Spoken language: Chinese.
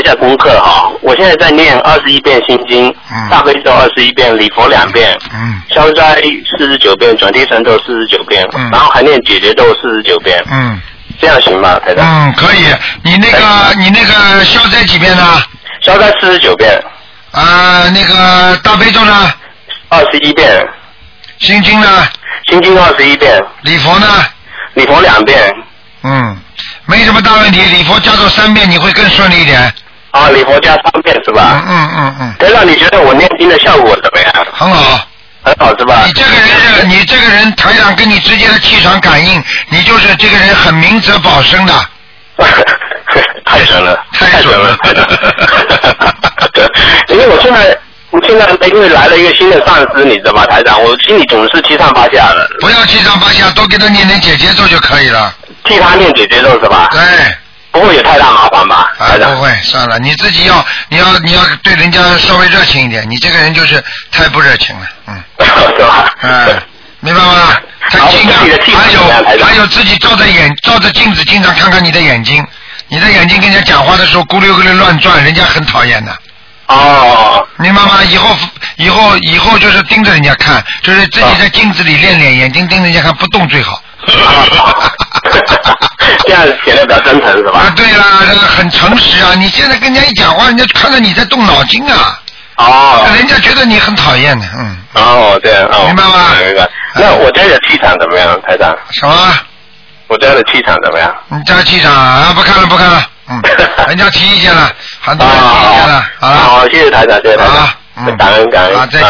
下功课哈。我现在在念21遍心经，大悲咒21遍，礼佛2遍，消灾49遍，转地神咒49遍，然后还念解结咒49遍。这样行吗，台长？ 可以。你那个消灾几遍呢？ 消灾49遍。 那个大悲咒呢 ？21遍。 心经呢？ 心经21遍。 礼佛呢？ 礼佛2遍。 没什么大问题，礼佛加到3遍你会更顺利一点。 礼佛加3遍是吧？台长，你觉得我念经的效果怎么样？ 很好。 很好是吧？ 你这个人台长跟你之间的气场感应，你就是这个人很明哲保身的。 太神了， 太准了。 因为我现在因为来了一个新的上司，你知道吧，台长，我心里总是七上八下的。 不要七上八下，多给他念点解结咒就可以了。 替他念解结咒是吧？ 对。 不会有太大麻烦吧？ 不会，算了，你自己你要对人家稍微热情一点，你这个人就是太不热情了， 是吧？ 明白吗？太紧张，还有自己照着镜子，经常看看你的眼睛，你的眼睛跟人家讲话的时候咕溜咕溜乱转，人家很讨厌的。明白吗？以后就是盯着人家看，就是自己在镜子里练脸，眼睛盯着人家看，不动最好。 这样显得比较真诚是吧？ 对啦，很诚实啊！你现在跟人家一讲话，人家看到你在动脑筋啊。人家觉得你很讨厌的， 这样明白吗？ 明白。那我家的气场怎么样，台长？ 什么？ 我家的气场怎么样？ 你家气场不看了。人家提意见了，很多人提意见了。 好，谢谢台长，谢谢台长。感恩。好， 再见。